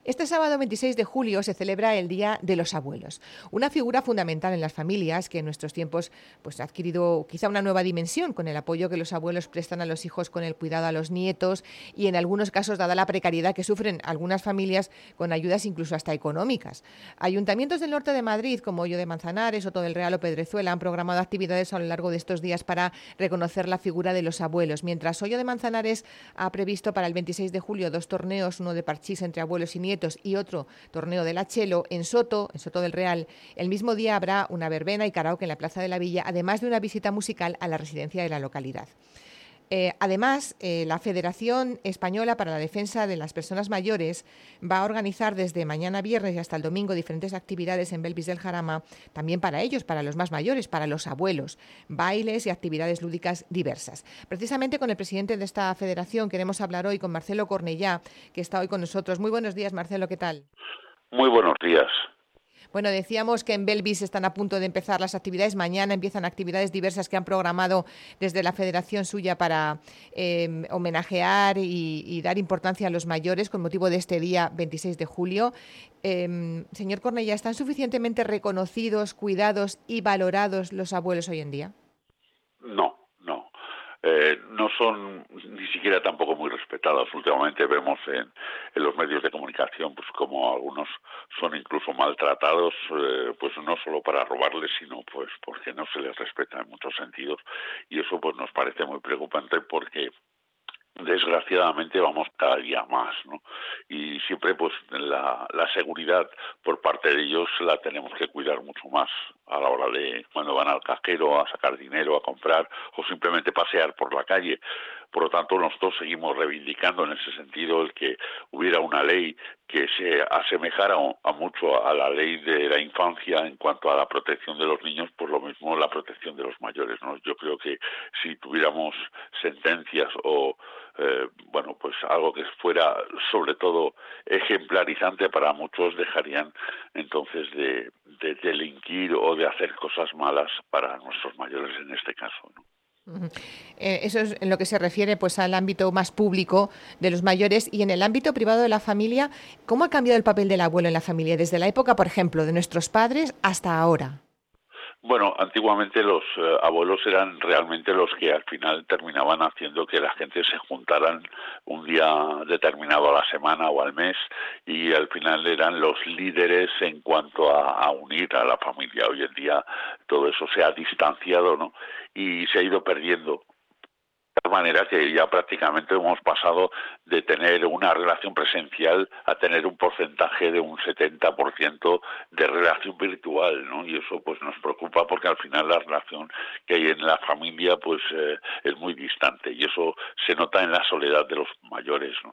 Este sábado 26 de julio se celebra el Día de los Abuelos, una figura fundamental en las familias que en nuestros tiempos pues, ha adquirido quizá una nueva dimensión con el apoyo que los abuelos prestan a los hijos con el cuidado a los nietos y en algunos casos, dada la precariedad que sufren algunas familias, con ayudas incluso hasta económicas. Ayuntamientos del norte de Madrid, como Hoyo de Manzanares, Soto del Real o Pedrezuela, han programado actividades a lo largo de estos días para reconocer la figura de los abuelos, mientras Hoyo de Manzanares ha previsto para el 26 de julio 2 torneos, uno de parchís entre abuelos y nietos y otro torneo de la Chelo en Soto del Real. El mismo día habrá una verbena y karaoke en la Plaza de la Villa, además de una visita musical a la residencia de la localidad. Además, la Federación Española para la Defensa de las Personas Mayores va a organizar desde mañana viernes y hasta el domingo diferentes actividades en Belvis del Jarama, también para ellos, para los más mayores, para los abuelos, bailes y actividades lúdicas diversas. Precisamente con el presidente de esta federación queremos hablar hoy, con Marcelo Cornellá, que está hoy con nosotros. Muy buenos días, Marcelo, ¿qué tal? Muy buenos días. Bueno, decíamos que en Belvis están a punto de empezar las actividades. Mañana empiezan actividades diversas que han programado desde la federación suya para homenajear y dar importancia a los mayores con motivo de este día 26 de julio. Señor Cornellá, ¿están suficientemente reconocidos, cuidados y valorados los abuelos hoy en día? No. No son ni siquiera tampoco muy respetados. Últimamente vemos en los medios de comunicación pues como algunos son incluso maltratados, pues no solo para robarles, sino pues porque no se les respeta en muchos sentidos, y eso pues nos parece muy preocupante porque desgraciadamente vamos cada día más, ¿no? Y siempre pues la seguridad por parte de ellos la tenemos que cuidar mucho más a la hora de cuando van al cajero a sacar dinero, a comprar o simplemente pasear por la calle. Por lo tanto, nosotros seguimos reivindicando en ese sentido el que hubiera una ley que se asemejara a mucho a la ley de la infancia en cuanto a la protección de los niños, pues lo mismo la protección de los mayores, ¿no? Yo creo que si tuviéramos sentencias o pues algo que fuera sobre todo ejemplarizante para muchos, dejarían entonces de delinquir o de hacer cosas malas para nuestros mayores en este caso, ¿no? Eso es en lo que se refiere pues al ámbito más público de los mayores, y en el ámbito privado de la familia, ¿cómo ha cambiado el papel del abuelo en la familia desde la época, por ejemplo, de nuestros padres hasta ahora? Bueno, antiguamente los abuelos eran realmente los que al final terminaban haciendo que la gente se juntaran un día determinado a la semana o al mes, y al final eran los líderes en cuanto a unir a la familia. Hoy en día todo eso se ha distanciado, ¿no? Y se ha ido perdiendo. De tal manera que ya prácticamente hemos pasado de tener una relación presencial a tener un porcentaje de un 70% de relación virtual, ¿no? Y eso pues nos preocupa porque al final la relación que hay en la familia pues es muy distante, y eso se nota en la soledad de los mayores, ¿no?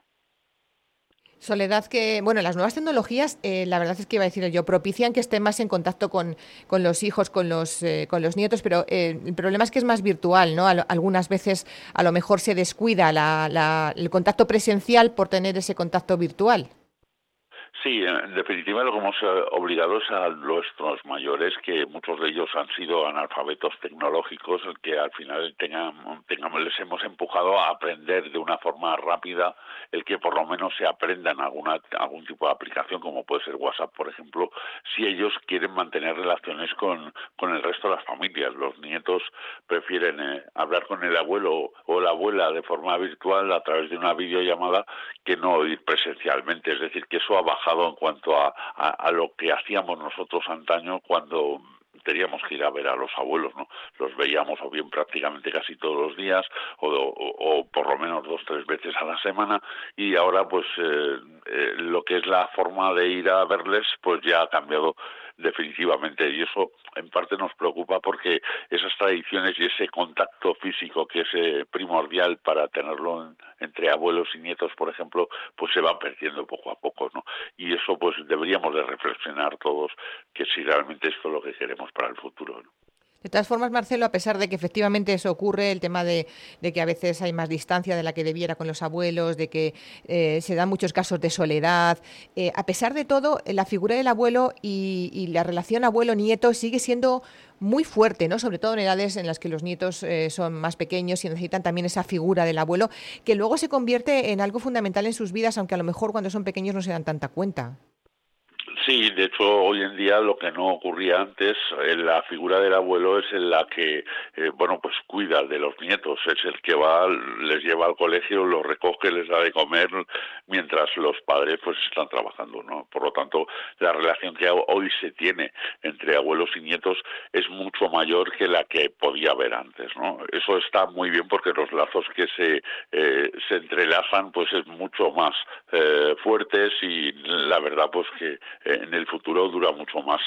Soledad que, bueno, las nuevas tecnologías, la verdad es que iba a decir yo, propician que estén más en contacto con los hijos, con los nietos, pero el problema es que es más virtual, ¿no? Algunas veces a lo mejor se descuida el contacto presencial por tener ese contacto virtual. Sí, en definitiva lo que hemos obligado es a nuestros mayores, que muchos de ellos han sido analfabetos tecnológicos, que al final les hemos empujado a aprender de una forma rápida, el que por lo menos se aprendan algún tipo de aplicación, como puede ser WhatsApp, por ejemplo, si ellos quieren mantener relaciones con el resto de las familias. Los nietos prefieren hablar con el abuelo o la abuela de forma virtual a través de una videollamada que no ir presencialmente, es decir, que eso ha bajado en cuanto a lo que hacíamos nosotros antaño cuando teníamos que ir a ver a los abuelos, ¿no? Los veíamos o bien prácticamente casi todos los días o por lo menos 2 o 3 veces a la semana, y ahora pues lo que es la forma de ir a verles pues ya ha cambiado definitivamente, y eso en parte nos preocupa porque esas tradiciones y ese contacto físico que es primordial para tenerlo entre abuelos y nietos, por ejemplo, pues se va perdiendo poco a poco, ¿no? Y eso pues deberíamos de reflexionar todos, que si realmente esto es lo que queremos para el futuro, ¿no? De todas formas, Marcelo, a pesar de que efectivamente eso ocurre, el tema de que a veces hay más distancia de la que debiera con los abuelos, de que se dan muchos casos de soledad, a pesar de todo, la figura del abuelo y la relación abuelo-nieto sigue siendo muy fuerte, ¿no? Sobre todo en edades en las que los nietos son más pequeños y necesitan también esa figura del abuelo, que luego se convierte en algo fundamental en sus vidas, aunque a lo mejor cuando son pequeños no se dan tanta cuenta. Sí, de hecho, hoy en día lo que no ocurría antes, la figura del abuelo es en la que, bueno, pues cuida de los nietos, es el que va, les lleva al colegio, los recoge, les da de comer, mientras los padres pues están trabajando, ¿no? Por lo tanto, la relación que hoy se tiene entre abuelos y nietos es mucho mayor que la que podía haber antes, ¿no? Eso está muy bien porque los lazos que se entrelazan pues es mucho más fuertes y la verdad pues que en el futuro dura mucho más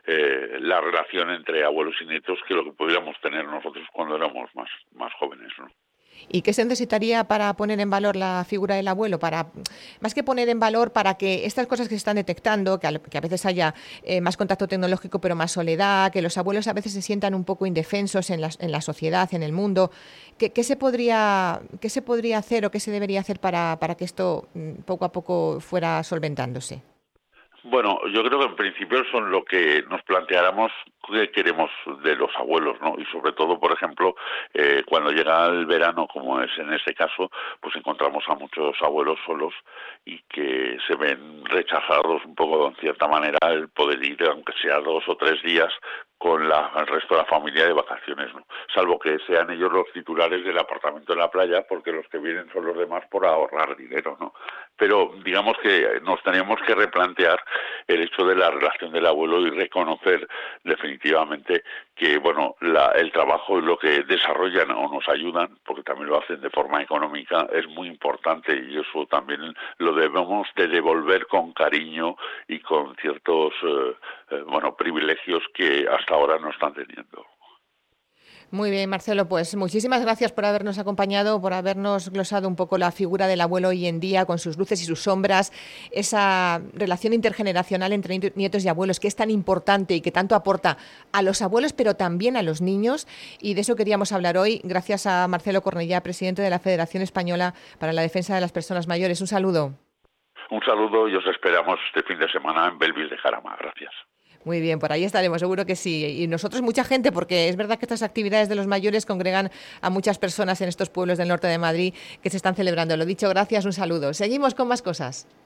la relación entre abuelos y nietos que lo que pudiéramos tener nosotros cuando éramos más jóvenes, ¿no? ¿Y qué se necesitaría para poner en valor la figura del abuelo? Para, más que poner en valor, para que estas cosas que se están detectando, que a veces haya más contacto tecnológico pero más soledad, que los abuelos a veces se sientan un poco indefensos en la sociedad, en el mundo, ¿qué se podría hacer o qué se debería hacer para que esto poco a poco fuera solventándose? Bueno, yo creo que en principio son lo que nos planteáramos que queremos de los abuelos, ¿no? Y sobre todo, por ejemplo, cuando llega el verano, como es en este caso, pues encontramos a muchos abuelos solos y que se ven rechazados un poco, en cierta manera, el poder ir, aunque sea 2 o 3 días, con el resto de la familia de vacaciones, ¿no? Salvo que sean ellos los titulares del apartamento en la playa, porque los que vienen son los demás por ahorrar dinero, ¿no? Pero digamos que nos teníamos que replantear el hecho de la relación del abuelo y reconocer definitivamente que, bueno, el trabajo y lo que desarrollan o nos ayudan, porque también lo hacen de forma económica, es muy importante y eso también lo debemos de devolver con cariño y con ciertos, bueno, privilegios que hasta ahora no están teniendo. Muy bien, Marcelo, pues muchísimas gracias por habernos acompañado, por habernos glosado un poco la figura del abuelo hoy en día, con sus luces y sus sombras, esa relación intergeneracional entre nietos y abuelos, que es tan importante y que tanto aporta a los abuelos, pero también a los niños. Y de eso queríamos hablar hoy, gracias a Marcelo Cornellá, presidente de la Federación Española para la Defensa de las Personas Mayores. Un saludo. Un saludo y os esperamos este fin de semana en Belvis de Jarama. Gracias. Muy bien, por ahí estaremos, seguro que sí. Y nosotros mucha gente, porque es verdad que estas actividades de los mayores congregan a muchas personas en estos pueblos del norte de Madrid que se están celebrando. Lo dicho, gracias, un saludo. Seguimos con más cosas.